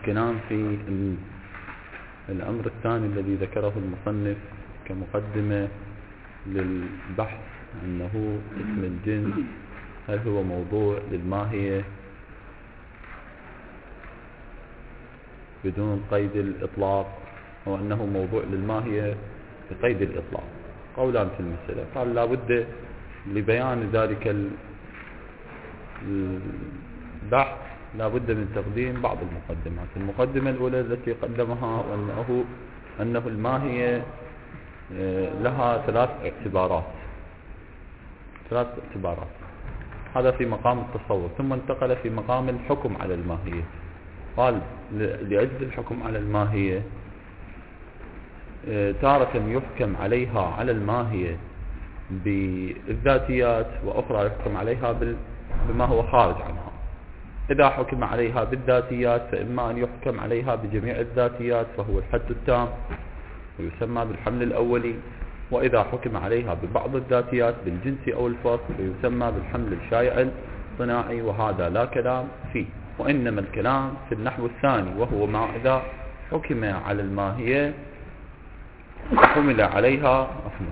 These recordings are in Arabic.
الكلام في الأمر الثاني الذي ذكره المصنف كمقدمة للبحث أنه اسم الجنس هل هو موضوع للماهية بدون قيد الإطلاق أو أنه موضوع للماهية بقيد الإطلاق. قولان في المسألة. قال لا بد لبيان ذلك البحث لا بد من تقديم بعض المقدمات. المقدمة الأولى التي قدمها أنه الماهية لها ثلاث اعتبارات. هذا في مقام التصور، ثم انتقل في مقام الحكم على الماهية. قال لأجل الحكم على الماهية تارة يحكم عليها على الماهية بالذاتيات، وأخرى يحكم عليها بما هو خارج عنها. إذا حكم عليها بالذاتيات فإما أن يحكم عليها بجميع الذاتيات فهو الحد التام ويسمى بالحمل الأولي، وإذا حكم عليها ببعض الذاتيات بالجنس أو الفصل فيسمى بالحمل الشائع الصناعي، وهذا لا كلام فيه. وإنما الكلام في النحو الثاني، وهو ما إذا حكم على الماهية وحمل عليها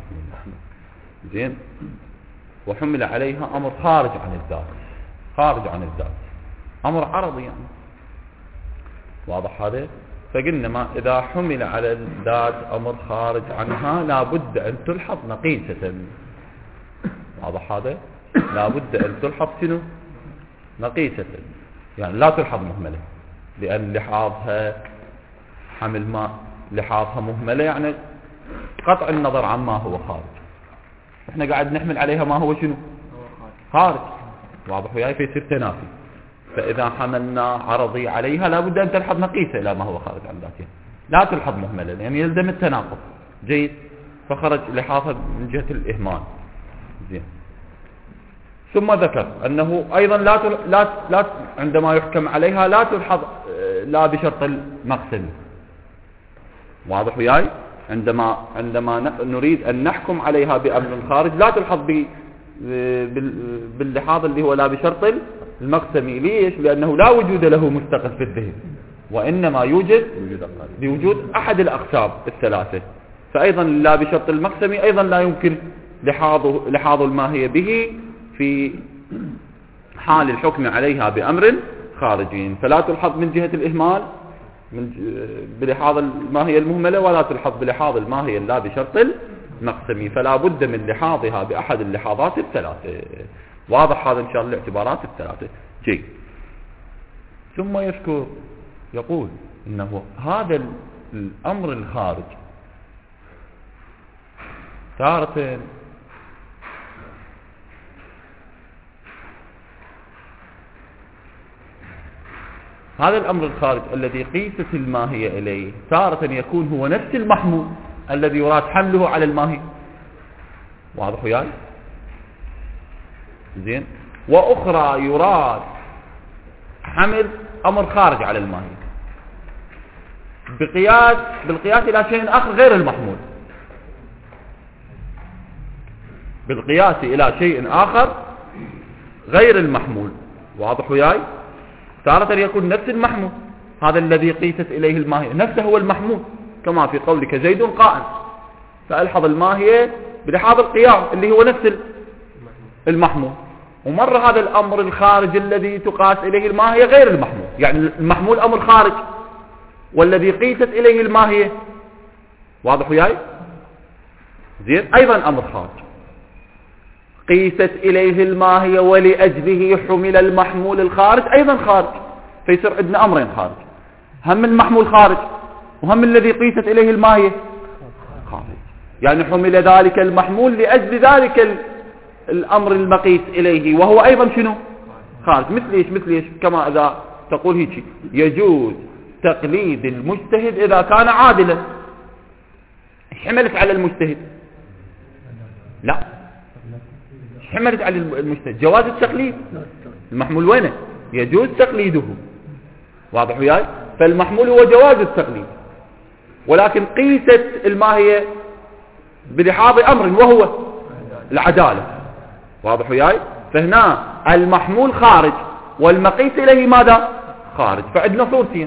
وحمل عليها أمر خارج عن الذات، أمر عرضي يعني. واضح هذا؟ فقلنا ما إذا حمل على الذات أمر خارج عنها لا بد أن تلحظ نقيسة. واضح هذا؟ لا بد أن تلحظ شنو؟ نقيسة، يعني لا تلحظ مهملة، لأن لحاظها حمل ما لحاظها مهملة يعني قطع النظر عما هو خارج. احنا قاعد نحمل عليها ما هو شنو؟ خارج. واضح وياي؟ فيصير تنافي. فإذا حملنا عرضي عليها لا بد أن تلحظ نقيسة إلى ما هو خارج عن ذاتها، لا تلحظ مهملة، يعني يلزم التناقض. جيد. فخرج لحاظها من جهة الإهمال. زين. ثم ذكر أنه أيضا لا عندما يحكم عليها لا تلحظ لا بشرط المقسم. واضح وياي؟ عندما نريد أن نحكم عليها بأمر خارج لا تلحظ باللحاظ اللي هو لا بشرط المقسمي. ليش؟ لأنه لا وجود له مستقل في الذهن، وإنما يوجد بوجود أحد الأقسام الثلاثة. فأيضا لا بشرط المقسمي أيضا لا يمكن لحاظ الماهية به في حال الحكم عليها بأمر خارجي. فلا تلحظ من جهة الإهمال بلحاظ الماهية المهملة، ولا تلحظ بلحاظ الماهية لا بشرط المقسمي، فلا بد من لحاظها بأحد اللحاظات الثلاثة. واضح هذا إن شاء الله الاعتبارات الثلاثة. جيد. ثم يقول إنه هذا الأمر الخارج تارة هذا الأمر الخارج الذي قيست الماهية إليه تارة يكون هو نفس المحمول الذي يراد حمله على الماهية. واضح وياي؟ زين. وأخرى يراد حمل أمر خارج على الماهية بالقياس إلى شيء آخر غير المحمول، بالقياس إلى شيء آخر غير المحمول. واضح وياي؟ تارة يكون نفس المحمول هذا الذي قيست إليه الماهية نفسه هو المحمول، كما في قولك زيد قائم، فألحظ الماهية بلحاظ القيام اللي هو نفس المحمول. ومر هذا الأمر الخارج الذي تقاس إليه الماهية غير المحمول، يعني المحمول أمر خارج والذي قيست إليه الماهية. واضح وياي؟ زين. أيضا أمر خارج قيست إليه الماهية ولأجله حمل المحمول الخارج أيضا خارج. فيصير عندنا أمرين خارج، هم المحمول خارج وهم الذي قيست إليه الماهية خارج، يعني حمل ذلك المحمول لأجل ذلك الأمر المقيس إليه وهو أيضا شنو؟ خارج. مثل إيش؟ كما إذا تقول هيك يجوز تقليد المجتهد إذا كان عادلا. حملت على المجتهد؟ لا، حملت على المجتهد جواز التقليد. المحمول وينه؟ يجوز تقليده. واضح وياي؟ فالمحمول هو جواز التقليد، ولكن قيست الماهية بلحاظ أمر وهو العدالة. واضح وياي؟ فهنا المحمول خارج والمقيس إليه ماذا؟ خارج. فعندنا صورتين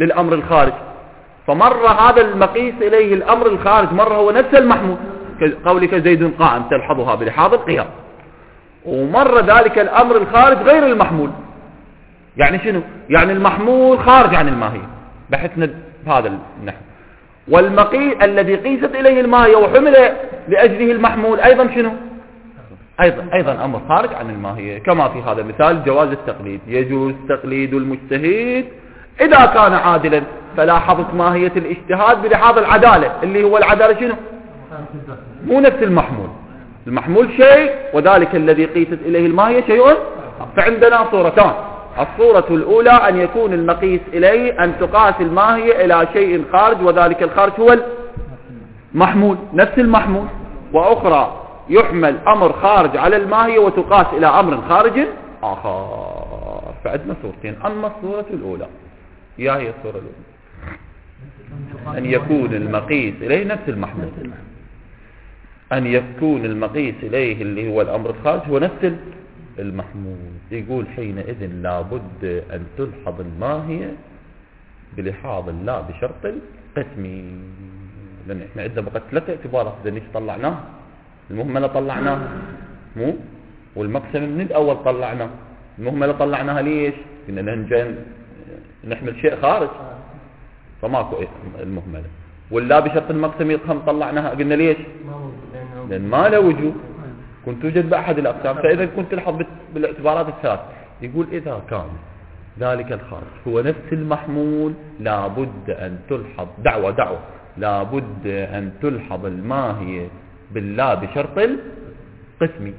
للأمر الخارج. فمرة هذا المقيس إليه الأمر الخارج مرة هو نفس المحمول، قولك زيد قائم تلحظها بلحاظ القيام، ومرة ذلك الأمر الخارج غير المحمول. يعني شنو؟ يعني المحمول خارج عن الماهية بحثنا بهذا النحو، والمقيس الذي قيست إليه الماهية وحمل لأجله المحمول أيضا شنو؟ أيضا أمر خارج عن الماهية. كما في هذا المثال جواز التقليد، يجوز تقليد المجتهد إذا كان عادلا، فلاحظت ماهية الاجتهاد بلحاظ العدالة، اللي هو العدالة شنو؟ مو نفس المحمول. المحمول شيء وذلك الذي قيست إليه الماهية شيء. فعندنا صورتان: الصورة الأولى أن يكون المقيس إليه أن تقاس الماهية إلى شيء خارج وذلك الخارج هو المحمول نفس المحمول، وأخرى يحمل أمر خارج على الماهية وتقاس إلى أمر خارج آخر. فعندنا صورتين. أما الصورة الأولى هي الصورة الأولى أن يكون المقيس إليه نفس المحمول، أن يكون المقيس إليه اللي هو الأمر الخارج هو نفس المحمول. يقول حينئذ لابد أن تلحظ الماهية بلحاظ لا بشرط القسم، لأن إحنا عندنا بقى 3 اعتبارات إذا نيش طلعناها. المهملة طلعناها مو، والمقسم من الأول طلعناه. المهملة طلعناها ليش؟ إننا نحمل شيء خارج فماكو المهملة. واللا بشرط المقسم يضخم طلعناها، قلنا ليش؟ لأن ما له وجود، كنت توجد بأحد الأقسام. فإذا كنت تلحظ بالاعتبارات الثلاث، يقول إذا كان ذلك الخارج هو نفس المحمول لابد أن تلحظ دعوة لابد أن تلحظ الماهية باللا بشرط القسم،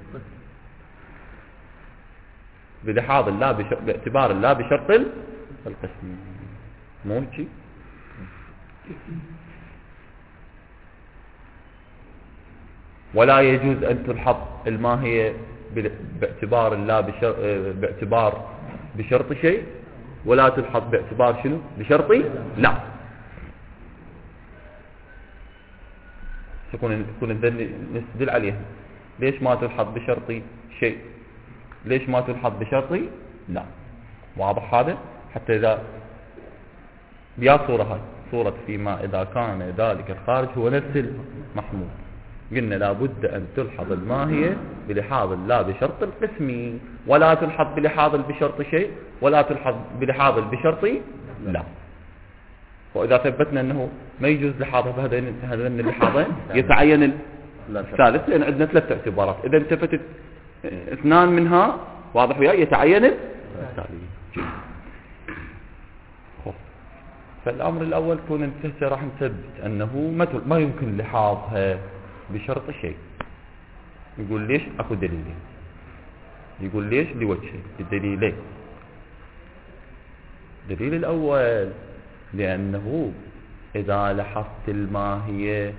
بلحاظ اللا باعتبار اللا بشرط القسم. مو هيك؟ ولا يجوز أن تلحظ الماهية باعتبار اللا باعتبار بشرط شيء، ولا تلحظ باعتبار شنو؟ بشرطي لا. يكون نستدل عليها. ليش ما تلحظ بشرطي شيء؟ ليش ما تلحظ بشرطي لا؟ واضح هذا؟ حتى إذا بيا صورة هاي صورة فيما إذا كان ذلك الخارج هو نفس المحمول، قلنا لابد أن تلحظ الماهية بلحاظ لا بشرط القسم، ولا تلحظ بلحاظ بشرط شيء، ولا تلحظ بلحاظ بشرط لا. وإذا ثبتنا أنه ما يجوز لحاظه بهذين اللحاظين يتعين الثالث، لأن عندنا 3 اعتبارات. إذا انتفتت 2 منها واضح وياي يتعين الثالث. فالأمر الأول كون انتهت راح نثبت أنه ما يمكن لحاظها بشرط شيء. يقول ليش؟ أكو دليلين. يقول ليش؟ لوجهين. الدليلين: الدليل الأول لأنه إذا لحظت الماهية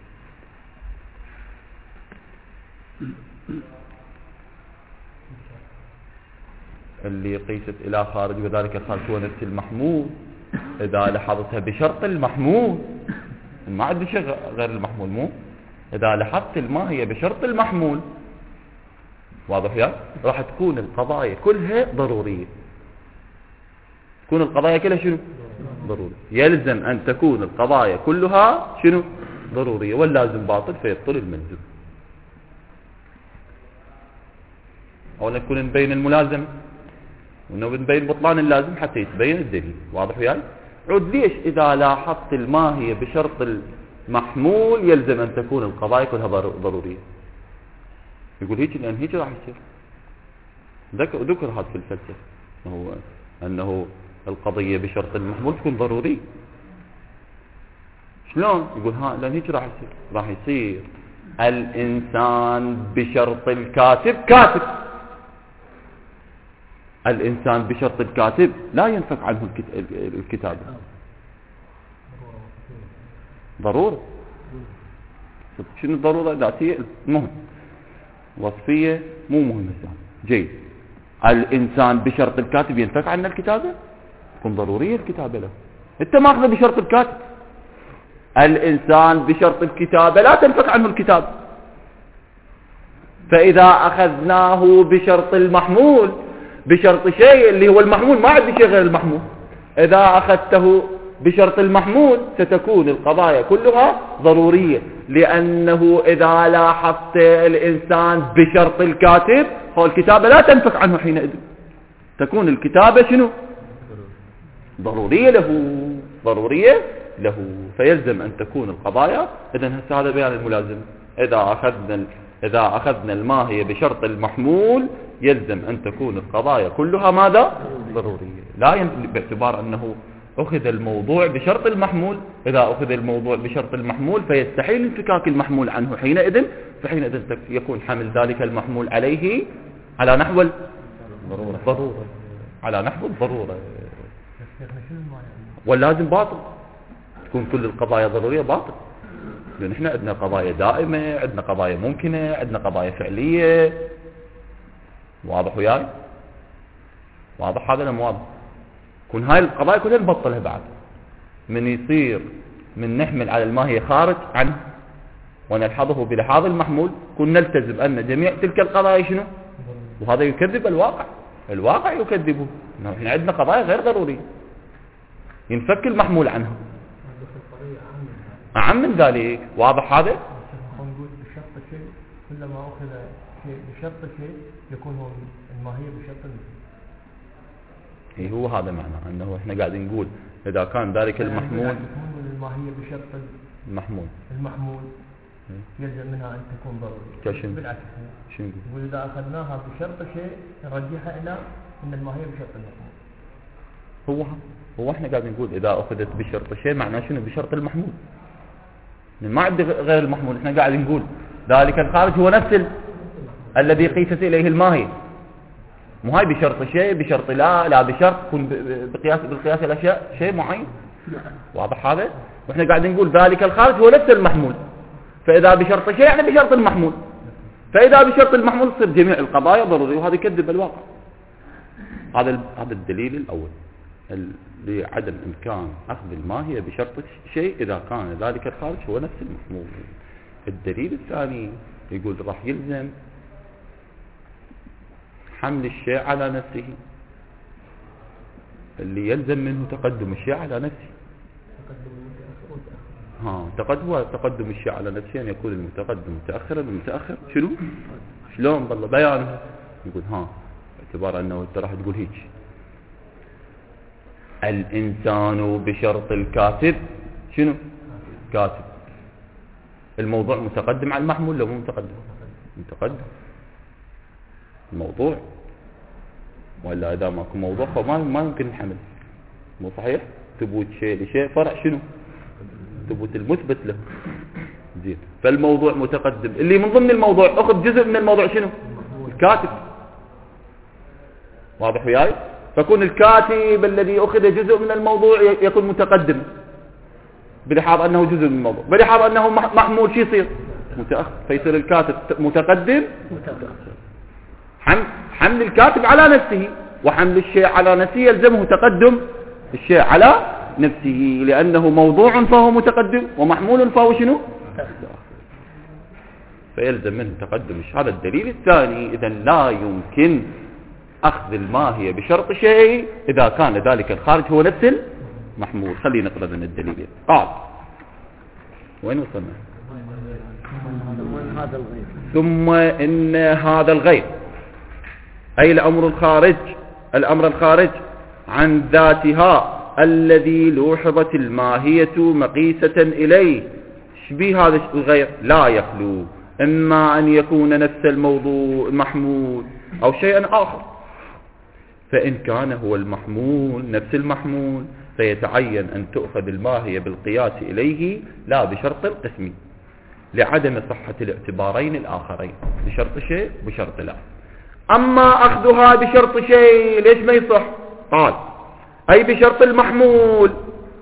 اللي قيست إلى خارج وذلك الخارج هو نفس المحمول، إذا لحظتها بشرط المحمول، ما عندي شيء غير المحمول مو، إذا لحظت الماهية بشرط المحمول واضح يا؟ راح تكون القضايا كلها ضرورية. تكون القضايا كلها شنو؟ ضرورية. يلزم أن تكون القضايا كلها شنو؟ ضرورية، واللازم باطل فيبطل الملزم. أولا نكون نبين الملازم ونبين بطلان اللازم حتى يتبين الدليل. واضح وياي؟ عود ليش إذا لاحظت الماهية بشرط المحمول يلزم أن تكون القضايا كلها ضرورية؟ يقول هيك لأن هيك راح يصير. ذكر هذا في الفلسفة أنه القضية بشرط المحمول تكون ضرورية. شلون؟ يقول لأن هيك راح يصير الإنسان بشرط الكاتب كاتب. الإنسان بشرط الكاتب لا ينفك عنه الكتابة. ضرورة. شنو الضرورة؟ ذاتية مهم، وصفية مو مهمة. جيد. الإنسان بشرط الكاتب ينفك عنه الكتابة، تكون ضرورية الكتابة له. انت ماخذه بشرط الكاتب. الإنسان بشرط الكتابة لا تنفك عنه الكتابة. فإذا أخذناه بشرط المحمول بشرط شيء اللي هو المحمول، ما عندي شيء غير المحمول، إذا أخذته بشرط المحمول ستكون القضايا كلها ضرورية، لأنه إذا لاحظت الإنسان بشرط الكاتب هو الكتابة لا تنفك عنه حينئذ، تكون الكتابة شنو؟ ضرورية له، فيلزم أن تكون القضايا. إذن هذا بيان الملازم. إذا أخذنا الماهية بشرط المحمول يلزم أن تكون القضايا كلها ماذا؟ ضرورية، لا باعتبار أنه أخذ الموضوع بشرط المحمول. إذا أخذ الموضوع بشرط المحمول فيستحيل انفكاك المحمول عنه حينئذ، فحينئذ يكون حمل ذلك المحمول عليه على نحو الضرورة، على نحو الضرورة. واللازم باطل، تكون كل القضايا ضرورية باطل، لأن احنا عندنا قضايا دائمة، عندنا قضايا ممكنة، عندنا قضايا فعلية. واضح وياي؟ واضح هذا ولا مو واضح؟ كون هاي القضايا كلها نبطلها بعد من يصير من نحمل على الماهية خارج عنه ونلحظه بلحاظ المحمول، كن نلتزم أن جميع تلك القضايا شنو؟ وهذا يكذب الواقع يكذبه. احنا عندنا قضايا غير ضرورية ينفك المحمول عنها. أعم من ذلك. واضح هذا؟ نقول بشرط شيء، كلما أخذ شيء بشرط شيء يكون هو الماهية بشرط هو هذا معناه أنه إحنا قاعدين نقول إذا كان ذلك المحمول الماهية بشرط المحمول يلزم منها أن تكون ضرورية. بالعكس شنو نقول إذا أخذناها بشرط شيء نرجعها إلى أن الماهية بشرط المحمول. هو إحنا قاعدين نقول إذا أخذت بشرط شيء معناه شنو؟ بشرط المحمول. ما عندي غير المحمول. إحنا قاعدين نقول ذلك الخارج هو نفس الذي قيست إليه الماهية. مو هاي بشرط شيء بشرط لا بشرط تكون بالقياس الأشياء شيء معين. واضح هذا؟ وإحنا قاعدين نقول ذلك الخارج هو نفس المحمول، فإذا بشرط شيء يعني بشرط المحمول، فإذا بشرط المحمول تصير جميع القضايا ضرورية، وهذا يكذب الواقع. هذا الدليل الأول لعدم إمكان أخذ الماهية بشرط شيء إذا كان ذلك الخارج هو نفس المحمول. الدليل الثاني يقول راح يلزم حمل الشيء على نفسه، اللي يلزم منه تقدم الشيء على نفسه. تقدم الشيء على نفسه أن يكون المتقدم متأخرا والمتأخر شنو؟ شلون بالله بيانه؟ يقول باعتبار أنه أنت راح تقول هيك الإنسان بشرط الكاتب شنو؟ كاتب. الموضوع متقدم على المحمول لو مو متقدم الموضوع، ولا إذا ماكو موضوع فما يمكن الحمل. مو صحيح؟ ثبوت شيء لشيء فرع شنو؟ ثبوت المثبت له. زين، فالموضوع متقدم، اللي من ضمن الموضوع أخذ جزء من الموضوع شنو؟ الكاتب. واضح وياي؟ فكون الكاتب الذي أخذ جزء من الموضوع يكون متقدم بلحاظ أنه جزء من الموضوع، بلحاظ أنه محمول شي يصير متأخر، فيصير الكاتب متقدم حمل الكاتب على نفسه، وحمل الشيء على نفسه يلزمه تقدم الشيء على نفسه، لأنه موضوع فهو متقدم ومحمول فهو شنو؟ فيلزم منه تقدم. هذا الدليل الثاني. إذن لا يمكن أخذ الماهية بشرط شيء إذا كان ذلك الخارج هو نفس المحمول. خلينا نقرأ من الدليل. قال وين وصلنا؟ ثم إن هذا الغير أي الأمر الخارج عن ذاتها الذي لوحظت الماهية مقيسة إليه. شبيه هذا الغير لا يخلو إما أن يكون نفس الموضوع المحمول أو شيئا آخر، فإن كان هو المحمول نفس المحمول فيتعين أن تؤخذ الماهية بالقياس إليه لا بشرط القسم، لعدم صحة الاعتبارين الآخرين، بشرط شيء بشرط لا. أما أخذها بشرط شيء ليش ما يصح؟ قال أي بشرط المحمول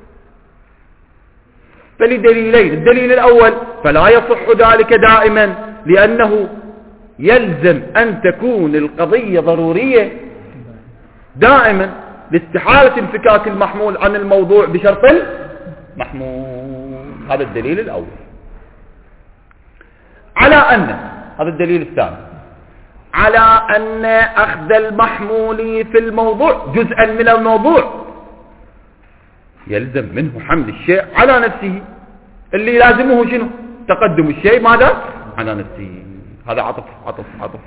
فلدليلين. الدليل الأول فلا يصح ذلك دائما، لأنه يلزم أن تكون القضية ضرورية دائما لاستحالة انفكاك المحمول عن الموضوع بشرط المحمول. هذا الدليل الأول. على أن هذا الدليل الثاني على أن أخذ المحمول في الموضوع جزءا من الموضوع يلزم منه حمل الشيء على نفسه. اللي لازمه شنو؟ تقدم الشيء ماذا؟ على نفسه. هذا عطف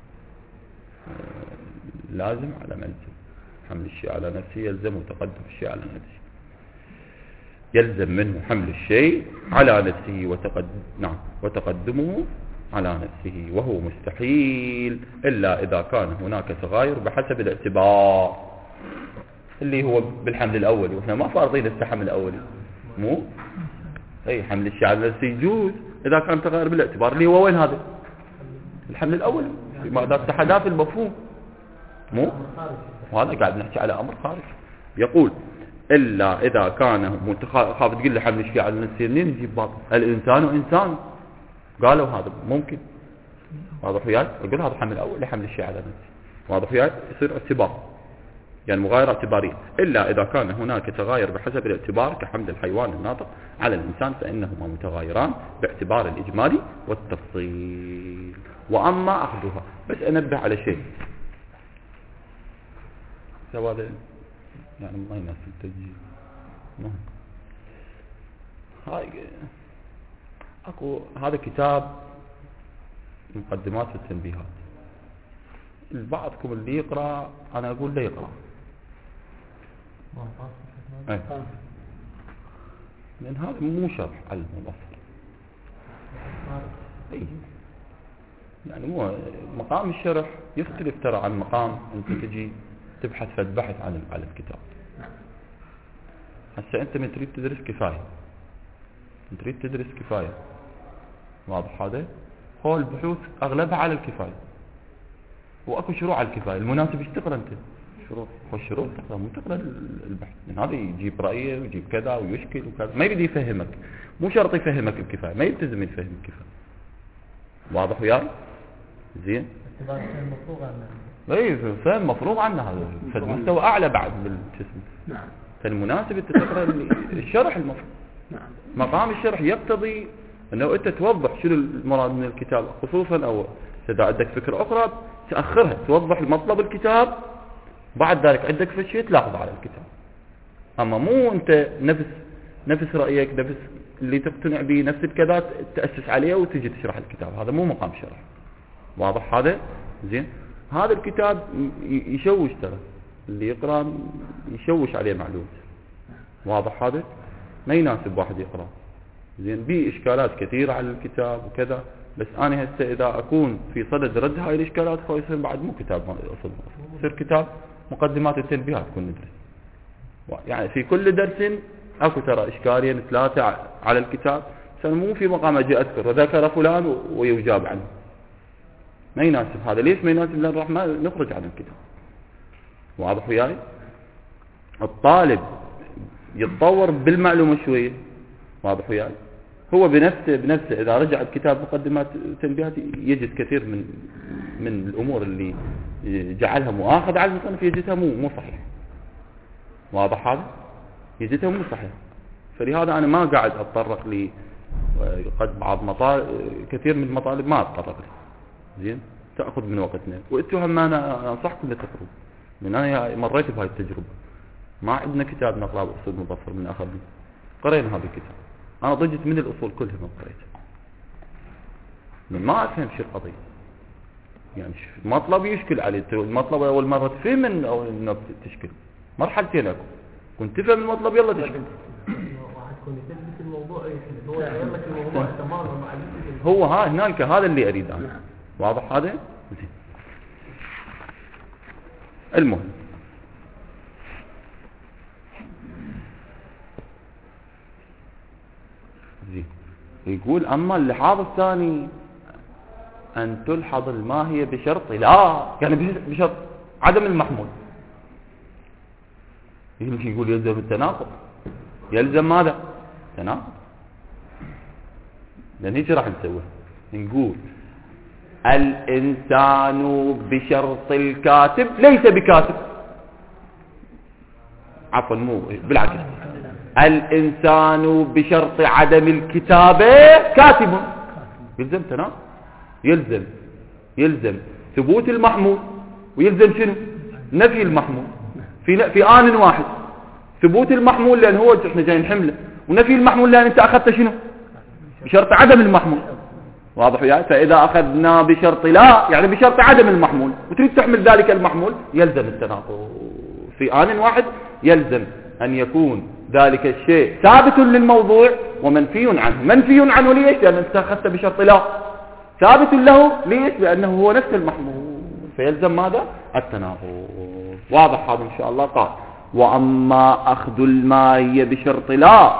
لازم على ملزم. حمل الشيء على نفسه يلزم تقدم الشيء على نفسه. يلزم منه حمل الشيء على نفسه وتقدمه على نفسه، وهو مستحيل إلا إذا كان هناك تغاير بحسب الاعتبار، اللي هو بالحمل الأولي. وإحنا ما فارضين الحمل الأولي، مو أي حمل الشيء على نفسه يجوز إذا كان تغاير بالاعتبار، اللي هو وين هذا؟ الحمل الأولي، ما إذا تحدى في المفهوم، مو وهذا قاعد نحكي على أمر خارج. يقول إلا إذا كان خاف تقول لي حمل الشيء على نفسه، منين نجيب باطل؟ الإنسان إنسان، قالوا هذا ممكن. واضح وياي؟ أقول هذا حمل أول لحمل الشيء على نفسه. واضح وياي؟ يصير اعتبار، يعني مغايرة اعتبارية. إلا إذا كان هناك تغاير بحسب الاعتبار كحمل الحيوان الناطق على الإنسان، فإنهما متغايران باعتبار الإجمالي والتفصيل. وأما أخذها، بس أنبه على شيء، هذا يعني ما يناسب التسجيل. هاي اكو هذا كتاب مقدمات التنبيهات. بعضكم اللي يقرأ انا اقول له يقرأ، لان هذا مو شرح علم مبصر. يعني مو مقام الشرح يختلف ترى عن مقام انت تجي تبحث في البحث عن الكتاب. هسه انت من تريد تدرس كفاية، تريد تدرس كفاية، واضح هذا؟ هو البحوث اغلبها على الكفاية، واكو شروع على الكفاية. المناسب ايش تقرا انت؟ شروط. والشروط تقرا، مو تقرا البحث. من هذا يجيب رأيه ويجيب كذا ويشكل وكذا، ما يبدي يفهمك، مو شرط يفهمك الكفاية، ما يلتزم يفهم الكفاية. واضح وياي؟ زين؟ اعتبار فهم مفروغ عنه. اي فهم مفروغ عنه، هذا فالمستوى اعلى بعد من الجسم. نعم. فالمناسب انت تقرا الشرح المفروض. نعم. مقام الشرح يقتضي انه انت توضح شنو المراد من الكتاب، خصوصا او اذا عندك فكرة اخرى تاخرها، توضح المطلب الكتاب، بعد ذلك عندك في شيء تلاحظ على الكتاب. اما مو انت نفس رايك، نفس اللي تقتنع به، نفس الكذا تاسس عليه وتجي تشرح الكتاب. هذا مو مقام شرح. واضح هذا؟ زين. هذا الكتاب يشوش ترى، اللي يقرأ يشوش عليه معلومات. واضح هذا؟ ما يناسب واحد يقرأ. زين. بيه إشكالات كثيرة على الكتاب وكذا، بس أنا هسه إذا أكون في صدد رد هاي الإشكالات فيصير بعد مو كتاب أصل، يصير كتاب مقدمات التنبيهات كون ندرس. يعني في كل درس أكو ترى إشكالين 3 على الكتاب، مو في مقام أجي أذكر وذكر فلان ويجاب عنه. ما يناسب هذا. ليش ما يناسب؟ لأن راح ما نخرج عن الكتاب. واضح وياي؟ الطالب يتطور بالمعلومة شوية. واضح وياي؟ هو بنفسه إذا رجع الكتاب مقدمات تنبيهات يجد كثير من الأمور اللي جعلها مؤاخذ على المصنف يجدها مو صحيح. واضح هذا؟ يجدها مو صحيح. فلهذا أنا ما قاعد أتطرق لي قد بعض كثير من المطالب ما أتطرق لي. زين؟ تأخذ من وقتنا، وانتوا هم أنا أنصحكم لتقروا، من أنا مريت بهاي التجربة. ما عندنا كتاب نقرأ بأصول مظفر من أخذنا، قرينا هذا الكتاب. أنا ضجت من الأصول كلها ما قريتها، من ما أفهم شو القضية. يعني مطلب يشكل عليه، المطلب أول مرة تفهم من أو إنه تشكل مرحلتين أكو. كنت تفهم المطلب يلا تشكل. هو هناك هذا اللي أريد أنا. واضح هذا؟ زين. المهم زين. يقول أما اللحاظ الثاني أن تلحظ الماهية بشرط لا، يعني بشرط عدم المحمول. يقول يلزم التناقض. يلزم ماذا؟ تناقض. لأن هيك راح نسوي، نقول الإنسان بشرط الكاتب ليس بكاتب. عفوا مو بالعكس، الإنسان بشرط عدم الكتابة كاتب. يلزم تناقض. يلزم ثبوت المحمول، ويلزم شنو؟ نفي المحمول في آن واحد. ثبوت المحمول لأن هو احنا جاي نحمله، ونفي المحمول لأن انت أخذت شنو بشرط عدم المحمول. واضح وياي؟ فإذا أخذنا بشرط لا يعني بشرط عدم المحمول وتريد تحمل ذلك المحمول يلزم التناقض في آن واحد، يلزم أن يكون ذلك الشيء ثابت للموضوع ومنفي عنه. منفي عنه ليش؟ لأن انت أخذت بشرط لا. ثابت له ليش؟ لأنه هو نفس المحمول، فيلزم ماذا؟ التناقض. واضح هذا إن شاء الله. قال وأما أخذ الماهية بشرط لا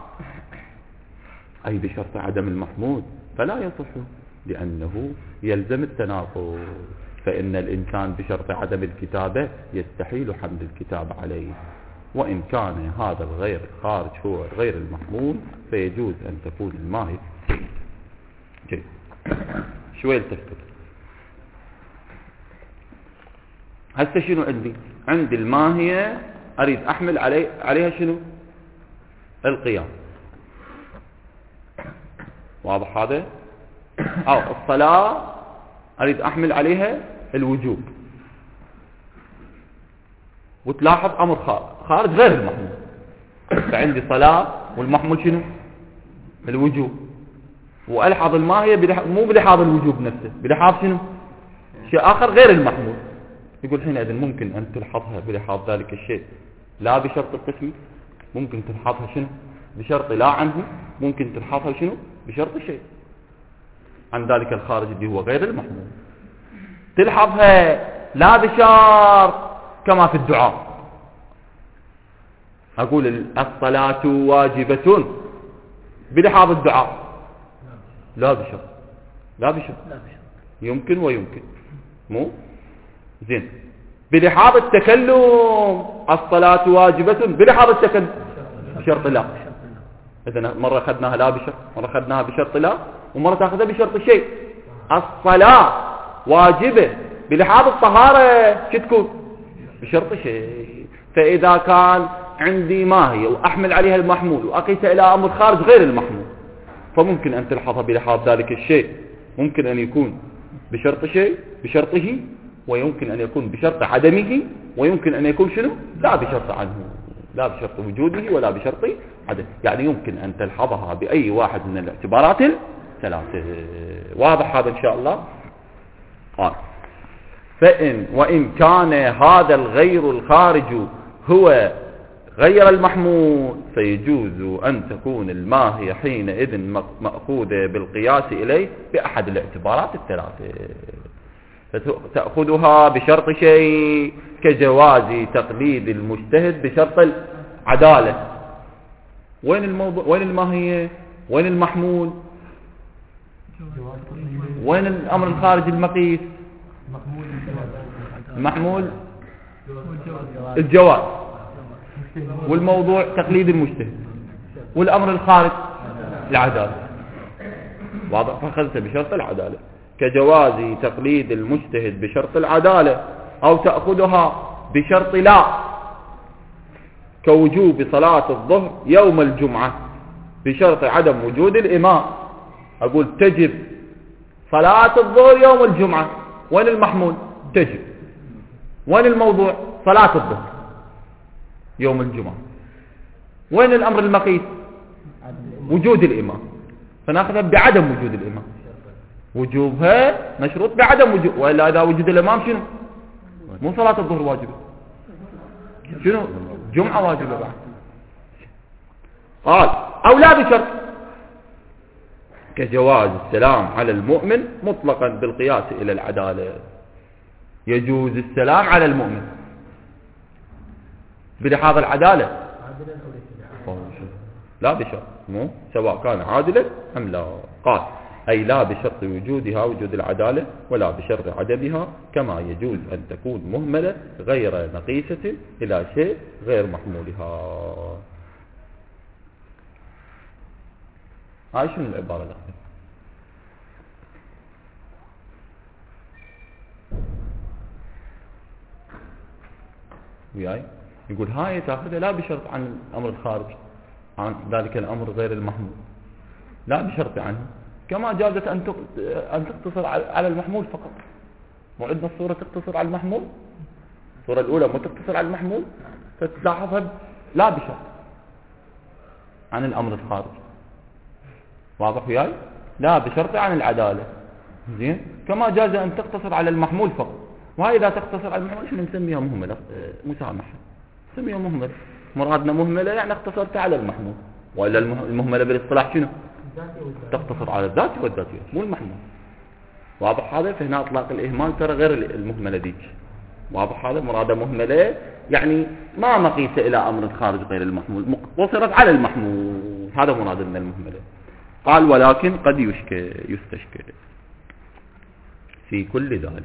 أي بشرط عدم المحمول فلا يصح لأنه يلزم التناقض، فإن الإنسان بشرط عدم الكتابة يستحيل حمل الكتاب عليه، وإن كان هذا الغير خارج هو غير المحمول فيجوز أن تكون الماهية جيد. شوي التفت. هسه شنو عندي الماهية أريد أحمل عليها شنو القيام. واضح هذا؟ أو الصلاة أريد أحمل عليها الوجوب، وتلاحظ أمر خارج غير المحمول، فعندي صلاة والمحمول شنو الوجوب، وألحظ الماهية مو بلحاظ الوجوب نفسه، بلحاظ شنو شيء آخر غير المحمول. يقول حينئذ ممكن أن تلحظها بلحاظ ذلك الشيء لا بشرط القسم، ممكن تلحظها شنو بشرط لا عنه، ممكن تلحظها شنو بشرط الشيء عن ذلك الخارج اللي هو غير المحمول. تلحظها لا بشرط كما في الدعاء، أقول الصلاة واجبة بلحاظ الدعاء لا بشرط يمكن ويمكن مو زين. بلحاظ التكلم الصلاة واجبة بلحاظ التكلم بشرط لا. إذن مرة أخذناها لا بشرط، مرة أخذناها بشرط لا، ومرة تأخذها بشرط شيء. الصلاة واجبة بلحاظ الطهارة شو تكون بشرط شيء. فإذا كان عندي ماهية وأحمل عليها المحمول وأقيس إلى أمر خارج غير المحمول فممكن أن تلحظها بلحاظ ذلك الشيء، ممكن أن يكون بشرط شيء بشرطه، ويمكن أن يكون بشرط عدمه، ويمكن أن يكون شنو لا بشرط عنه، لا بشرط وجوده ولا بشرط عدم. يعني يمكن أن تلحظها بأي واحد من الاعتبارات الثلاثة. واضح هذا إن شاء الله. وإن كان هذا الغير الخارج هو غير المحمول فيجوز أن تكون الماهية حينئذ مأخوذة بالقياس إليه بأحد الاعتبارات الثلاثة. فتأخذها بشرط شيء كجواز تقليد المجتهد بشرط العدالة. وين الموضوع؟ وين الماهية؟ وين المحمول؟ وين الأمر الخارج المقيس؟ المحمول الجواز، والموضوع تقليد المجتهد، والأمر الخارج العدالة. واضح؟ فأخذت بشرط العدالة كجواز تقليد المجتهد بشرط العدالة، أو تأخذها بشرط لا كوجوب صلاة الظهر يوم الجمعة بشرط عدم وجود الإمام. أقول تجب صلاة الظهر يوم الجمعة، وين المحمول؟ تجب. وين الموضوع؟ صلاة الظهر يوم الجمعة. وين الأمر المقيس؟ وجود الإمام، فنأخذها بعدم وجود الإمام. وجوبها مشروط بعدم وجود، وإلا إذا وجود الإمام شنو؟ مو صلاة الظهر واجبة، شنو؟ جمعة واجبة بعد. قال أو لا بشرط كجواز السلام على المؤمن مطلقا بالقياس إلى العدالة. يجوز السلام على المؤمن بلحاظ العدالة لا بشرط، مو سواء كان عادلا أم لا. قال أي لا بشرط وجودها وجود العدالة، ولا بشرط عدمها، كما يجوز أن تكون مهملة غير نقيسة إلى شيء غير محمولها. هاي شنو العبارة الأخيرة؟ وياي يقول هاي تأخذها لا بشرط عن الأمر الخارج عن ذلك الأمر غير المحمول، لا بشرط عنه، كما جازت أن تقتصر على المحمول فقط. وعندنا الصورة تقتصر على المحمول، الصورة الأولى ما تقتصر على المحمول، فتلاحظها لا بشرط عن الأمر الخارجي. واضح وياي؟ لا بشرط عن العدالة. زين. كما جاز أن تقتصر على المحمول فقط، وهاي إذا تقتصر على المحمول احنا نسميها مهملة مسامحة، نسميها مهملة. مرادنا مهملة يعني اقتصرت على المحمول، وإلا المهملة بالاصطلاح شنو؟ تقتصر على الذات والذاتية مو المحمول. واضح هذا؟ فهنا اطلاق الاهمال ترى غير المهملة ديك. واضح هذا؟ مراده مهملة يعني ما مقيس الى امر خارج غير المحمول، مقتصرت على المحمول، هذا مراد من المهملة. قال ولكن قد يستشكل في كل ذلك.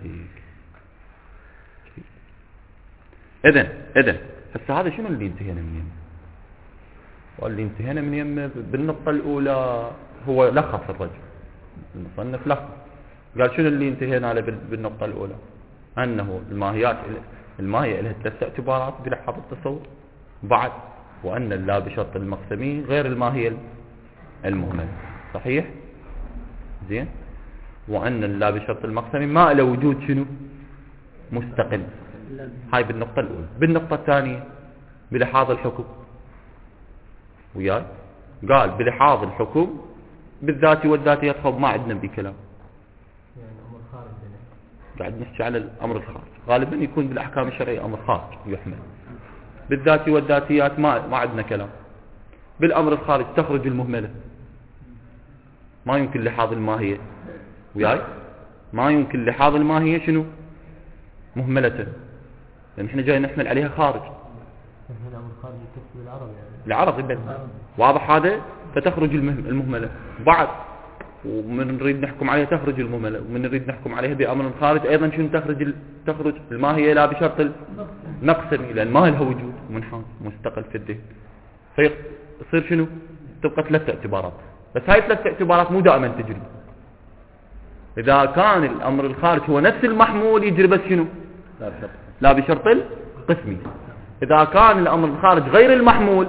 اذن هسه هذا شنو اللي انتهينا من يمه؟ واللي انتهينا من يمه بالنقطة الاولى هو لخص الرجل المصنف، لخص قال شنو اللي انتهينا على بالنقطة الاولى؟ انه الماهية لها 3 اعتبارات بلحاظ التصور بعد، وان اللا بشرط المقسمي غير الماهية المهملة. صحيح؟ زين. وان اللا بشرط المقسمي ما له وجود شنو؟ مستقل. هاي بالنقطة الاولى. بالنقطة الثانية بلحاظ الحكم وياي، قال بلحاظ الحكم بالذات والذاتي يدخل، ما عندنا بكلام يعني أمر خارج قاعد نحكي على الأمر الخارج. غالبا يكون بالأحكام الشرعية أمر خارج يحمل. بالذات والذاتيات ما عندنا كلام. بالأمر الخارج تخرج المهملة، ما يمكن لحاظ الماهية وياي، ما يمكن لحاظ الماهية شنو؟ مهملة، لأن احنا جاي نحمل عليها خارج. هنا أمر خارج يكتب بالعربي يعني العربي بس. واضح هذا؟ فتخرج المهملة بعد، ومن نريد نحكم عليها تخرج المهملة، ومن نريد نحكم عليها بأمر خارج أيضا شنو تخرج الماهية لا بشرط المقسمي، لأن ما لها وجود منحاز مستقل في الذهن، فيصير شنو؟ تبقى 3 اعتبارات. بس هاي 3 اعتبارات مو دائما تجري. إذا كان الأمر الخارج هو نفس المحمول يجري بس شنو؟ لا بشرط القسمي. إذا كان الأمر الخارج غير المحمول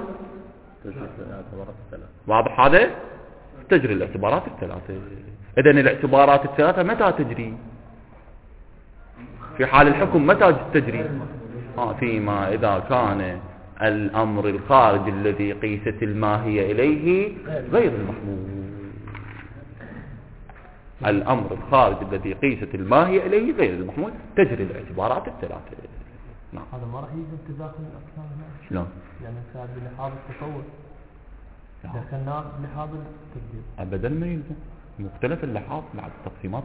واضح هذا؟ تجري الاعتبارات الثلاثة. إذن الاعتبارات الثلاثة متى تجري؟ في حال الحكم متى تجري؟ فيما إذا كان الأمر الخارج الذي قيست الماهية إليه غير المحمول. الأمر الخارج الذي قيست الماهية إليه غير المحمول تجري الاعتبارات الثلاثة. نعم. هذا ما راح يوجد تداخل الأقسام هنا. شلون؟ يعني ساعد بلحاظ التصور دخلنا بلحاظ التقدير. أبدا ما يلزم. مختلف اللحاظ مع التقسيمات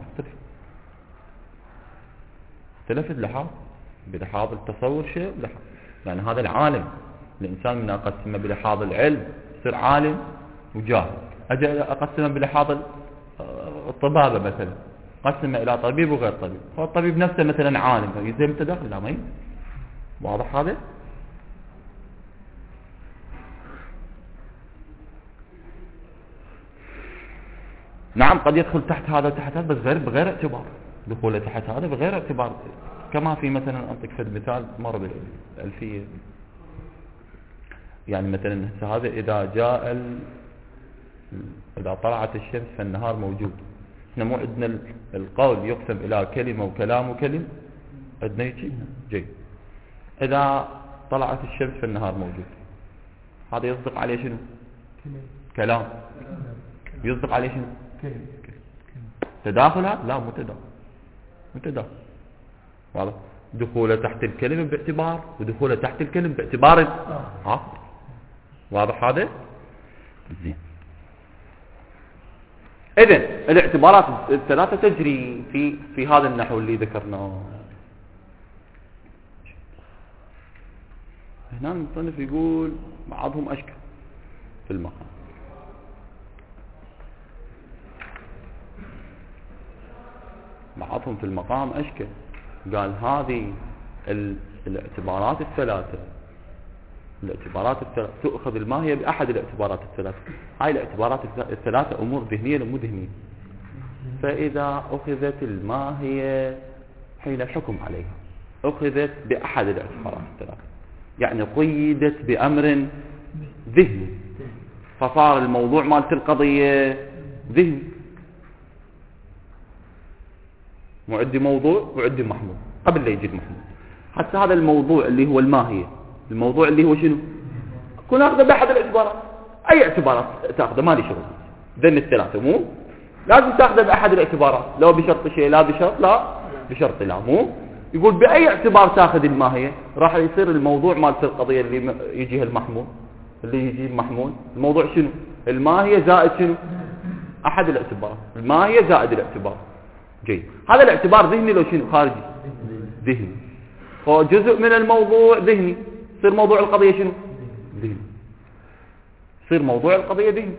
اختلف اللحاظ. بلحاظ التصور شيء لحاظ، يعني هذا العالم الإنسان من أقسمه بلحاظ العلم يصير عالم وجاهل. أجي أقسمه بلحاظ الطبابة مثلا، قسمه إلى طبيب وغير طبيب. هو الطبيب نفسه مثلا عالم، يلزم تداخل؟ لا ما يلزم. واضح هذا؟ نعم قد يدخل تحت هذا وتحت هذا، بس بغير اعتبار. دخوله تحت هذا بغير اعتبار. كما في مثلا أنطق فد مثال مر بالألفية، يعني مثلا هذا إذا طلعت الشمس فالنهار موجود. احنا مو عندنا القول يقسم إلى كلمة وكلام وكلم، عندنا يجي جيد. إذا طلعت الشمس فالنهار موجود، هذا يصدق عليه شنو؟ كلام. يصدق عليه شنو؟ تداخل هذا؟ لا مو تداخل. واضح؟ دخوله تحت الكلمة باعتبار، ودخوله تحت الكلمة باعتبار آخر. واضح هذا؟ زين. إذن الاعتبارات الثلاثة تجري في هذا النحو اللي ذكرناه. هنا المصنف يقول بعضهم أشكل في المقام. بعضهم في المقام أشكل، قال هذه الاعتبارات الثلاثة تؤخذ الماهية بأحد الاعتبارات الثلاثة. هاي الاعتبارات الثلاثة أمور ذهنية ومو ذهنية. فإذا أخذت الماهية حين الحكم عليها أخذت بأحد الاعتبارات الثلاثة، يعني قيدت بأمر ذهني، فصار الموضوع مالت القضية ذهني. وعندي موضوع وعندي محمول قبل لا يجي المحمول. حتى هذا الموضوع اللي هو الماهية، الموضوع اللي هو شنو؟ كون أخذ بأحد الاعتبارات. أي اعتبارات تأخذ ما لي شغل ذن الثلاثة مو لازم تأخذ بأحد الاعتبارات لو بشرط شيء لا بشرط لا بشرط لا مو يقول بأي اعتبار تأخذ الماهية راح يصير الموضوع مالت القضية اللي يجيها المحمول اللي يجي المحمول الموضوع شنو الماهية زائد شنو أحد الاعتبارات الماهية زائد الاعتبار جيد هذا الاعتبار ذهني لو شنو خارجي ذهني فجزء من الموضوع ذهني يصير موضوع القضية شنو ذهني يصير موضوع القضية ذهني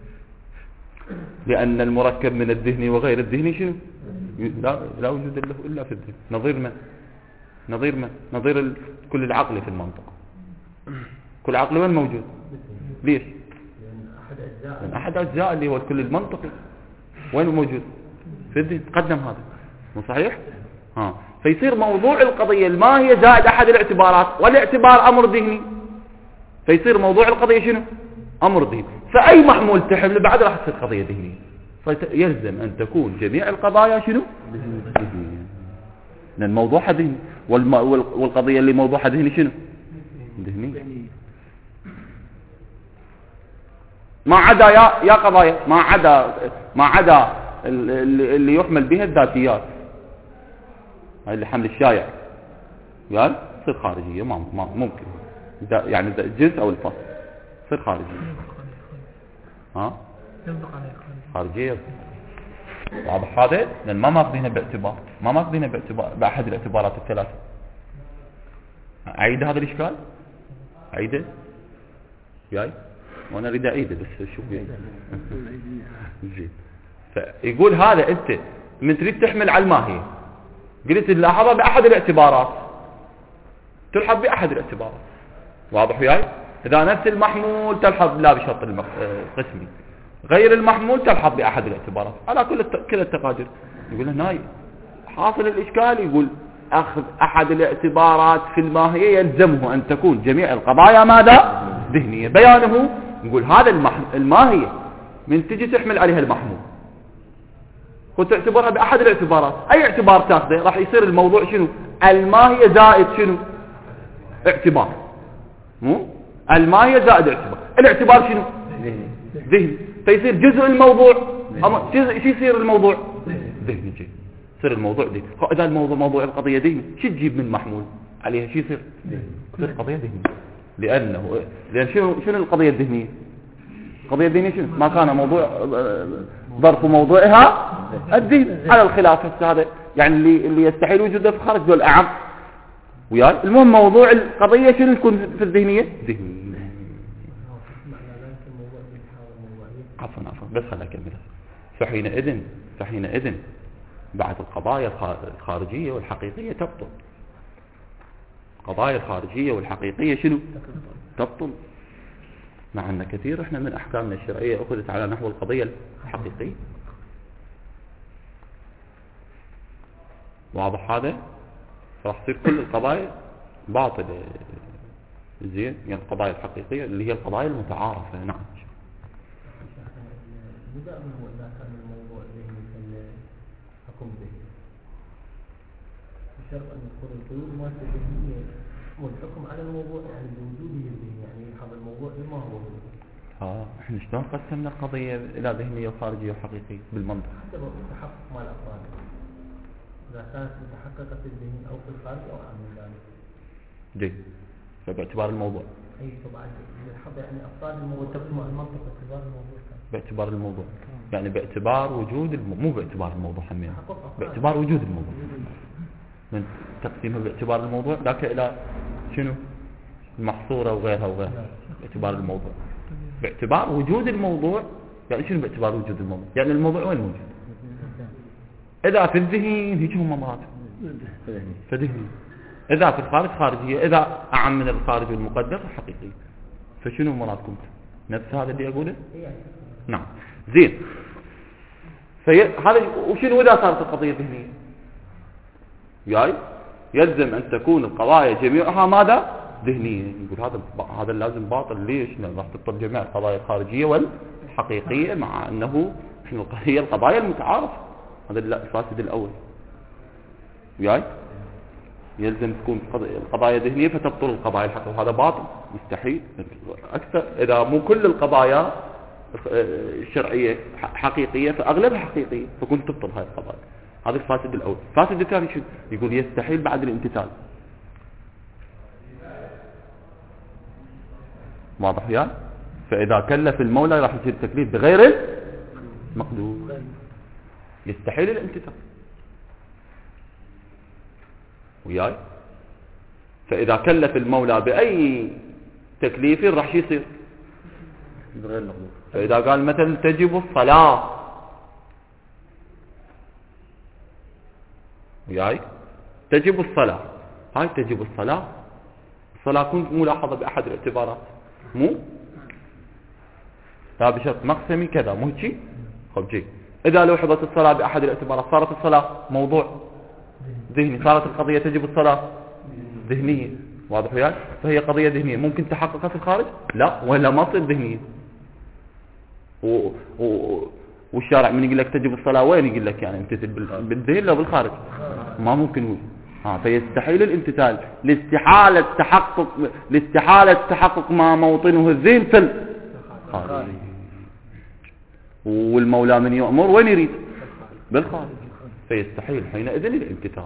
لأن المركب من الذهني وغير الذهني شنو لا وجود له إلا في الذهن نظير من كل العقل في المنطق كل عقل وين موجود ليش لأن أحد أجزاء اللي هو الكل المنطقي وين موجود في الذهن قدم هذا مو صحيح فيصير موضوع القضية الماهية زائد أحد الاعتبارات والاعتبار أمر ذهني فيصير موضوع القضية شنو أمر ذهني فأي محمول تحمل بعد راح تصير قضية ذهنية فيلزم أن تكون جميع القضايا شنو ذهنية لأن موضوعها ذهني والقضية اللي موضوعها ذهني شنو ذهنية ما عدا يا قضايا ما عدا اللي يحمل بها الذاتيات هاي اللي حمل الشايع قال تصير خارجية ما ممكن يعني الجزء أو الفصل تصير خارجية خارجية واضح هذا لأن ما ماخذينها باعتبار بأحد الاعتبارات الثلاثة أعيد هذا الإشكال أعيده جاي وأنا أريد أعيده بس شوف زين فيقول هذا أنت من تريد تحمل على الماهية قلت تلاحظها بأحد الاعتبارات تلحظ بأحد الاعتبارات واضح وياي إذا نفس المحمول تلحظ لا بشرط القسمي غير المحمول تلحظ بأحد الاعتبارات على كل التقادير يقول هنا حاصل الإشكال يقول أخذ أحد الاعتبارات في الماهية يلزمه أن تكون جميع القضايا ماذا ذهنية بيانه يقول هذا الماهية من تجي تحمل عليها المحمول وتعتبرها بأحد الاعتبارات أي اعتبار تاخذه راح يصير الموضوع شنو الماهية زائد شنو اعتبار مو الماهية زائد الاعتبار شنو ذهني فيصير جزء الموضوع شو يصير الموضوع ذهني يصير الموضوع ذهني إذا موضوع القضية ذهني شو تجيب من محمول عليها شو يصير قضية ذهنية لأن شنو القضية الذهنية القضية الذهنية شنو ما كان موضوع ظرف موضوعها الذهن على الخلاف هذا يعني اللي يستحيل وجوده في الخارج دول أعم وياي المهم موضوع القضية شنو يكون في الذهنية ذهني عفوا بس خلنا أكمل فحينئذ بعد القضايا الخارجية والحقيقية تبطل القضايا الخارجية والحقيقية شنو تبطل مع أن كثير إحنا من أحكامنا الشرعية أخذت على نحو القضية الحقيقية واضح هذا راح تصير كل القضايا باطلة زين يعني القضايا الحقيقية اللي هي القضايا المتعارفة نعم بدأ من ذاك الموضوع ذهني في الحكم ذهني بشرط أن يكون القيود مالت الذهنية والحكم على الموضوع يعني بوجوده الذهني يعني هذا الموضوع ما هو احنا شلون قسمنا القضية إلى ذهنية وخارجية وحقيقية بالمنطق حسب التحقق مع الأفراد إذا كانت متحققة في الذهن أو في الخارج أو عن ذلك جيد فباعتبار الموضوع أي طبعا يعني أفراد الموضوع تبقى المنطق باعتبار الموضوع يعني باعتبار وجود مو باعتبار الموضوع حمينا باعتبار وجود الموضوع من تقسيمه باعتبار الموضوع ذاك إلى شنو المحصورة وغيرها باعتبار الموضوع باعتبار وجود الموضوع يعني شنو باعتبار وجود الموضوع يعني الموضوع وين موجود إذا في الذهن هيك هم مراتب فذهني إذا في الخارج خارجية إذا أعم من الخارج والمقدر حقيقي فشنو مرادكم نفس هذا اللي أقوله نعم زين هذا وشنو إذا صارت القضية ذهنية جاي يلزم أن تكون القضايا جميعها ماذا ذهنية يقول هذا لازم باطل ليش راح تبطل جميع القضايا الخارجية والحقيقية مع أنه هي القضايا المتعارفة هذا الفاسد الأول جاي يلزم تكون القضايا ذهنية فتبطل القضايا الحقيقية، وهذا باطل مستحيل. أكثر إذا مو كل القضايا الشرعية حقيقية فأغلبها حقيقية فكنت تبطل هاي القضايا. هذا الفاسد الأول. الفاسد الثاني شو يقول؟ يستحيل بعد الامتثال. واضح وياي؟ فإذا كلف المولى راح يصير التكليف بغير المقدور، يستحيل الامتثال وياي. فإذا كلف المولى بأي تكليف راح يصير بغير المقدور. فإذا قال مثلا تجب الصلاة وياي، تجب الصلاة، هاي تجب الصلاة، الصلاة كنت ملاحظة بأحد الاعتبارات، مو لا بشرط مقسمي كذا، مو هيك. خب جي، إذا لوحظت الصلاة بأحد الاعتبارات صارت الصلاة موضوع ذهني، صارت القضية تجب الصلاة ذهنية. واضح وياي؟ فهي قضية ذهنية ممكن تحققها في الخارج؟ لا، ولا ما تصير ذهنية. والشارع من يقول لك تجب الصلاة وين يقول لك يعني امتثل بالذهن لو بالخارج؟ ما ممكن هو. فيستحيل الامتثال لاستحالة تحقق ما موطنه الذهن في الخارج. والمولى من يؤمر وين يريد؟ بالخارج. فيستحيل حينئذ الامتثال.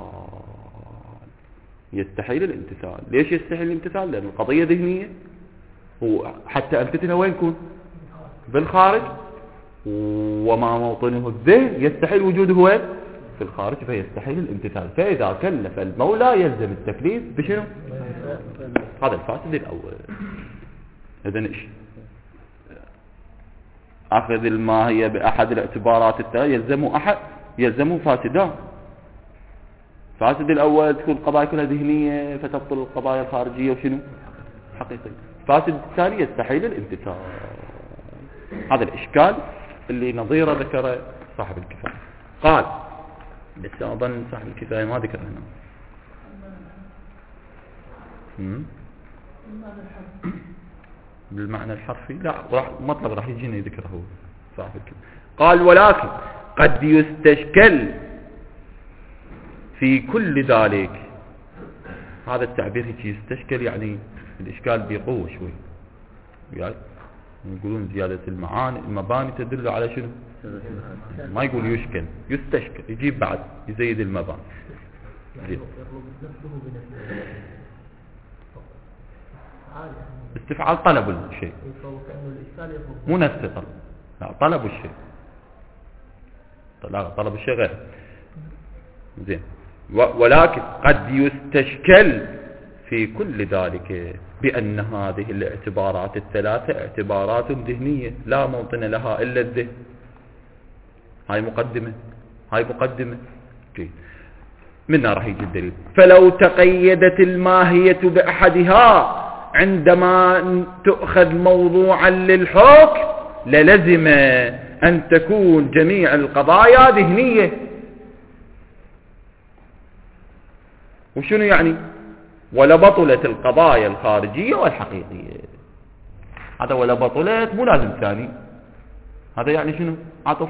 يستحيل الامتثال. ليش يستحيل الامتثال؟ لأن القضية ذهنية، وحتى امتثلها وين يكون؟ بالخارج، وما موطنه الذهن يستحيل وجوده وين؟ في الخارج. فيستحيل الامتثال. فإذا كلف المولى يلزم التكليف بشنو؟ هذا الفاسد الأول. إذن إيش؟ أخذ الماهية بأحد الاعتبارات التالية يلزمه فاسدان. فاسد الأول تكون القضايا كلها ذهنية فتبطل القضايا الخارجية وشنو؟ حقيقية. فاسد الثاني يستحيل الامتثال. هذا الإشكال اللي نظيره ذكره صاحب الكفاية. قال بس أظن صاحب الكفاية ما ذكر هنا. بالمعنى الحرفي لا، مطلب راح يجينا يذكره صاحب الكفاية. قال ولكن قد يستشكل في كل ذلك. هذا التعبير هيك يستشكل يعني الإشكال بقوة شوي يعني يقولون زيادة المباني تدل على شنو؟ ما يقول يشكل، يستشكل، يجيب بعد يزيد المباني. استفعال طلب الشيء، مو نفس طلب، لا طلب الشيء، لا طلب الشيء غير زين. ولكن قد يستشكل في كل ذلك بأن هذه الاعتبارات الثلاثة اعتبارات ذهنية لا موطن لها إلا الذهن. هاي مقدمة جيد. منها راح يجي الدليل. فلو تقيدت الماهية بأحدها عندما تؤخذ موضوعا للحكم للزم أن تكون جميع القضايا ذهنية. وشنو يعني؟ ولا بطلت القضايا الخارجية والحقيقية. هذا ولا بطلت مو لازم ثاني، هذا يعني شنو؟ عطف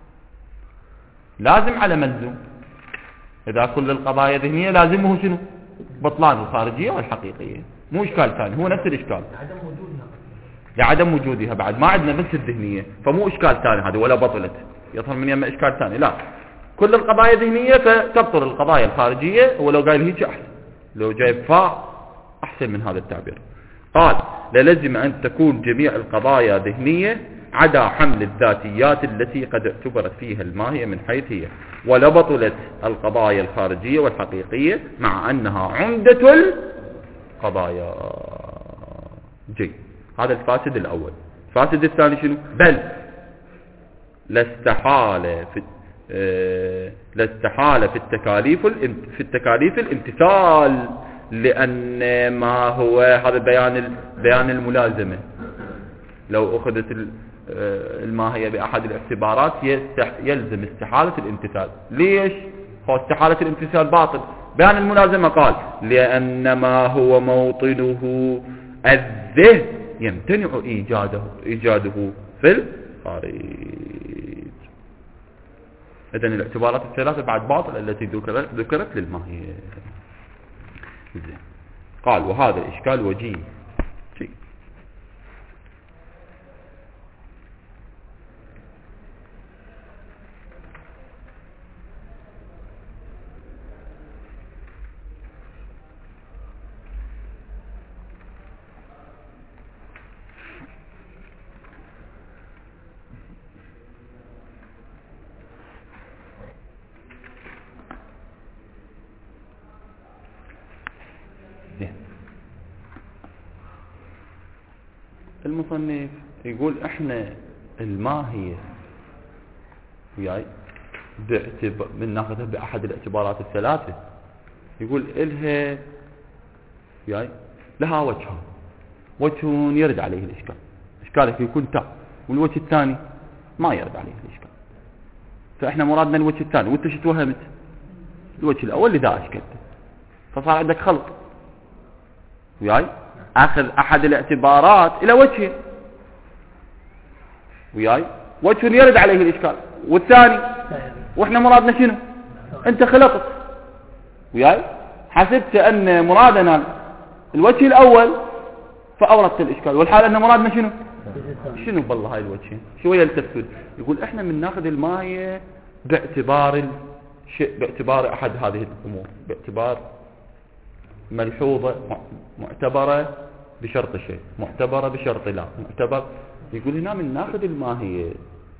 لازم على ملزوم. إذا كل القضايا ذهنية لازمه شنو؟ بطلان الخارجية والحقيقية، مو إشكال ثاني، هو نفس الإشكال لعدم وجودها بعد ما عندنا بس الذهنية، فمو إشكال ثاني هذا ولا بطلت يظهر من يما إشكال ثاني. لا، كل القضايا ذهنية فتبطل القضايا الخارجية. ولو قال هيك أحسن، لو جايب فاء أحسن من هذا التعبير. قال للزم أن تكون جميع القضايا ذهنية عدا حمل الذاتيات التي قد اعتبرت فيها الماهية من حيث هي، ولبطلت القضايا الخارجية والحقيقية مع أنها عمدة القضايا. جي، هذا الفاسد الأول. الفاسد الثاني شنو؟ بل لاستحالة في التكاليف الامتثال، لأن ما هو هذا بيان الملازمة. لو أخذت الماهية بأحد الاعتبارات يلزم استحالة الامتثال. ليش؟ هو استحالة الامتثال باطل. بيان الملازمة قال لأن ما هو موطنه الذهن يمتنع إيجاده في الخارج. إذن الاعتبارات الثلاثة بعد باطل التي ذكرت للماهية. زين. قال وهذا الإشكال وجيه. المصنف يقول احنا الماهية وياي من ناخذها بأحد الاعتبارات الثلاثة، يقول إلها وياي لها وجه يرد عليه الإشكال، إشكالك يكون تام، والوجه الثاني ما يرد عليه الإشكال. فإحنا مرادنا الوجه الثاني، وانت شو توهمت الوجه الأول لذا أشكلت، فصار عندك خلط وياي. أخذ أحد الاعتبارات إلى وجه وياي، وجه يرد عليه الإشكال، والثاني وإحنا مرادنا شنو؟ أنت خلطت وياي، حسبت أن مرادنا الوجه الأول فأوردت الإشكال، والحال أن مرادنا شنو بالله هاي الوجهين شوية التفسير. يقول إحنا من ناخذ الماهية باعتبار الشيء، باعتبار أحد هذه الأمور، باعتبار ملحوظة معتبرة بشرط شيء، معتبرة بشرط لا، معتبر. يقول هنا من ناخذ الماهية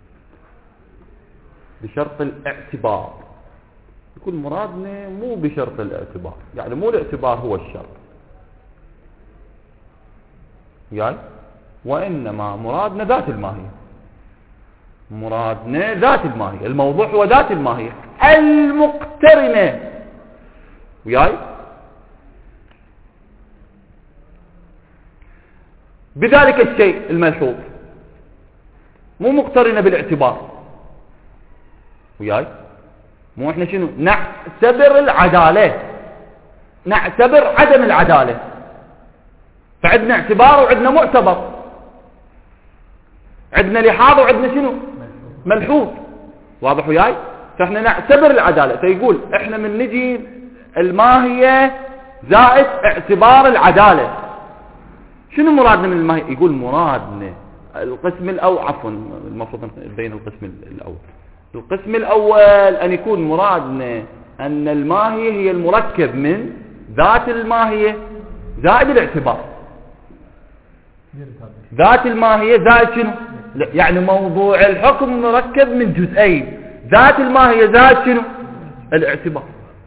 بشرط الاعتبار، يقول مرادنا مو بشرط الاعتبار، يعني مو الاعتبار هو الشرط يعني، وإنما مرادنا ذات الماهية، مرادنا ذات الماهية، الموضوع هو ذات الماهية المقترنة وياي بذلك الشيء الملحوظ، مو مقترنة بالاعتبار وياي. مو احنا شنو نعتبر العدالة، نعتبر عدم العدالة، فعندنا اعتبار وعندنا معتبر، عندنا لحاظ وعندنا شنو ملحوظ، واضح وياي. فاحنا نعتبر العدالة، فيقول احنا من نجي الماهية زائد اعتبار العدالة. شنو مرادنا من الماهية؟ يقول مرادنا القسم الأول، عفوا المفروض نبين القسم الأول. القسم الأول أن يكون مرادنا أن الماهية هي المركب من ذات الماهية زائد الاعتبار. ذات الماهية زائد شنو؟ يعني موضوع الحكم مركب من جزئين، ذات الماهية زائد شنو؟ الاعتبار.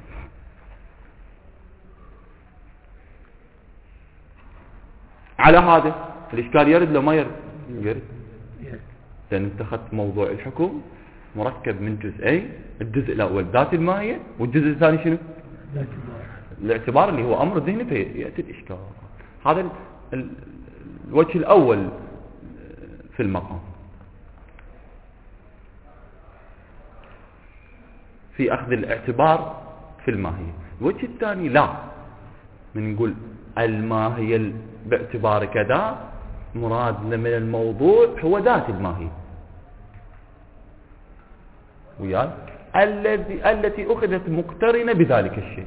على هذا الإشكال يرد لو ما يرد؟ يرد، لأن انت أخذت موضوع الحكم مركب من جزئين، الجزء الأول ذات الماهية والجزء الثاني شنو؟ الاعتبار اللي هو أمر ذهني، فيأتي الإشكال. هذا الوجه الأول في المقام. في أخذ الاعتبار في الماهية. الوجه الثاني لا، من نقول الماهية باعتبار كذا، مرادنا من الموضوع هو ذات الماهية وياي التي أخذت مقترنة بذلك الشيء،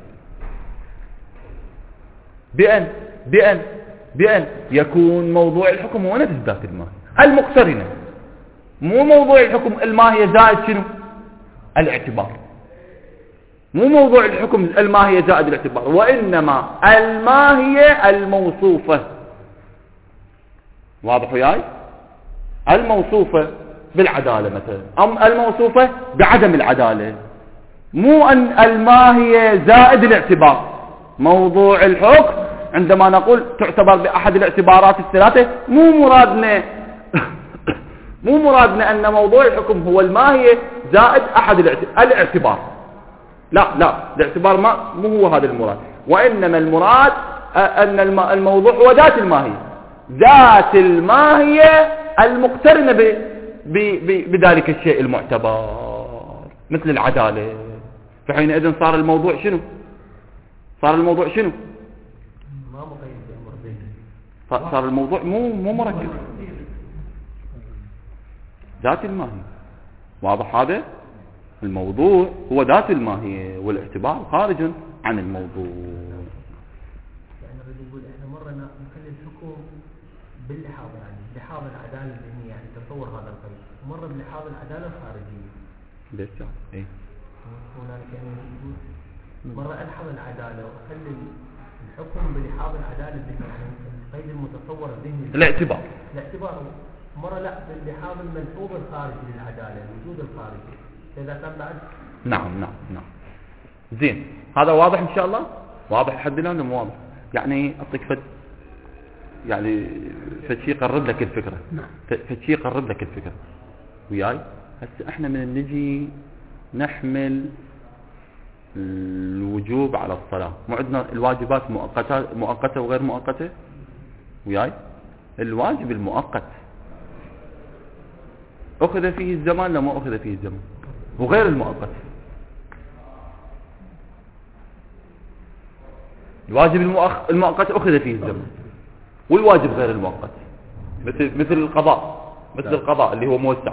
بأن يكون موضوع الحكم هو نفس ذات الماهية المقترنة، مو موضوع الحكم الماهية زائد شنو؟ الاعتبار، مو موضوع الحكم الماهية زائد الاعتبار، وإنما الماهية الموصوفة. واضح وياي؟ الموصوفة بالعدالة مثلا، أم الموصوفة بعدم العدالة، مو أن الماهية زائد الاعتبار. موضوع الحكم عندما نقول تعتبر بأحد الاعتبارات الثلاثة، مو مرادنا أن موضوع الحكم هو الماهية زائد أحد الاعتبار. لا، الاعتبار مو هو هذا المراد، وإنما المراد أن الموضوع هو ذات الماهية، ذات الماهية المقترنة بذلك الشيء المعتبر مثل العدالة. فحينئذ صار الموضوع شنو؟ صار الموضوع مو مركب، ذات الماهية. واضح هذا؟ الموضوع هو ذات الماهية، والاعتبار خارج عن الموضوع. يقول احنا مرة نخلي الحكم باللحاظ، يعني لحاظ العدالة الذهنية، يعني تصور هذا القيد، ومرة بلحاظ العدالة الخارجية. ليش ايه هنالك يعني يقول مرة ألحظ العدالة وأخلي الحكم بلحاظ العدالة الذهنية، يعني القيد المتصور الذهني الاعتبار، مرة لا بلحاظ الملحوظ الخارجي للعدالة، الوجود الخارجي. إذا كان بعد نعم زين، هذا واضح ان شاء الله؟ واضح لحد الان ولا مو واضح؟ يعني اعطيك يعني فشي يقرب لك الفكره، فشي يقرب لك الفكره وياي. هسه احنا من نجي نحمل الوجوب على الصلاه، مو عندنا الواجبات مؤقته وغير مؤقته وياي. الواجب المؤقت اخذ فيه الزمان لا ما اخذ فيه الزمان، وغير المؤقت الواجب المؤقت اخذ فيه الزمان، والواجب غير المؤقت مثل القضاء اللي هو موسع.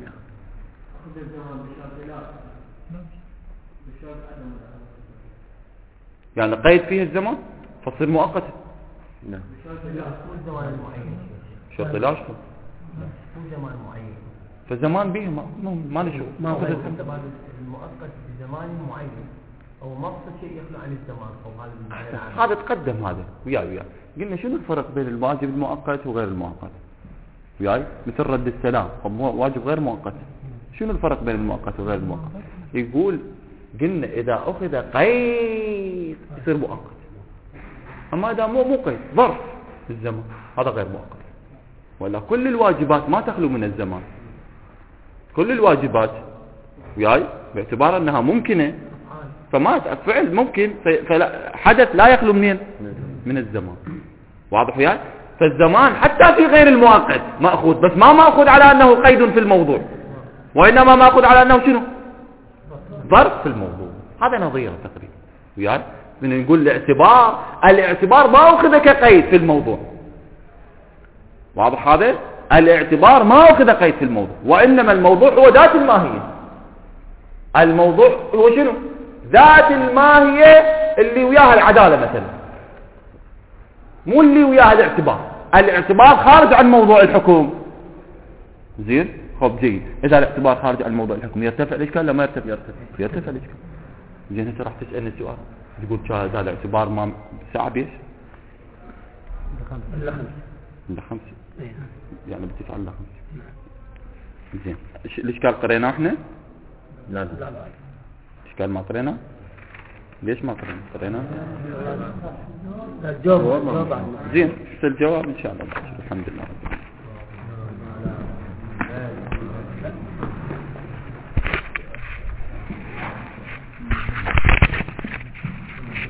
يعني قيد فيه الزمان فتصير مؤقتة. نعم. شرط لا شرط زمان معين، فالزمان به ما نشوف ما هو المؤقت بزمان معين او مقصد شيء يخلو عن الزمان، او هذا تقدم هذا وياي. قلنا شنو الفرق بين الواجب المؤقت وغير المؤقت وياي؟ مثل رد السلام واجب غير مؤقت. شنو الفرق بين المؤقت وغير المؤقت؟ يقول قلنا اذا اخذ قيد يصير مؤقت، اما اذا مو قيد ظرف الزمان هذا غير مؤقت. ولا كل الواجبات ما تخلو من الزمان، كل الواجبات وياي باعتبار انها ممكنه، فما فعل ممكن، حدث لا يخلو من الزمان. واضح وياي؟ فالزمان حتى في غير المؤقت مأخوذ، بس ما مأخوذ على انه قيد في الموضوع، وانما مأخوذ على انه شنو؟ ظرف في الموضوع. هذا نظيره تقريبا وياي. من نقول الاعتبار ما اخذ كقيد في الموضوع. واضح هذا؟ الاعتبار ما اخذ قيد في الموضوع، وانما الموضوع هو ذات الماهيه. الموضوع هو شنو؟ ذات الماهيه اللي وياها العداله مثلا، مو اللي وياها الاعتبار خارج عن موضوع الحكم. زين خب جيد. اذا الاعتبار خارج عن موضوع الحكم يرتفع الاشكال لا ما يرتفع الاشكال. زين هسه راح تسالني سؤال تقول هذا الاعتبار ما ساعه بيش الا 5 يعني بتفعل له 5. زين الاشكال قريناه احنا؟ لا الاشكال ما قريناه. ليش ما قريناه؟ الجواب زين الجواب ان شاء الله. الحمد لله.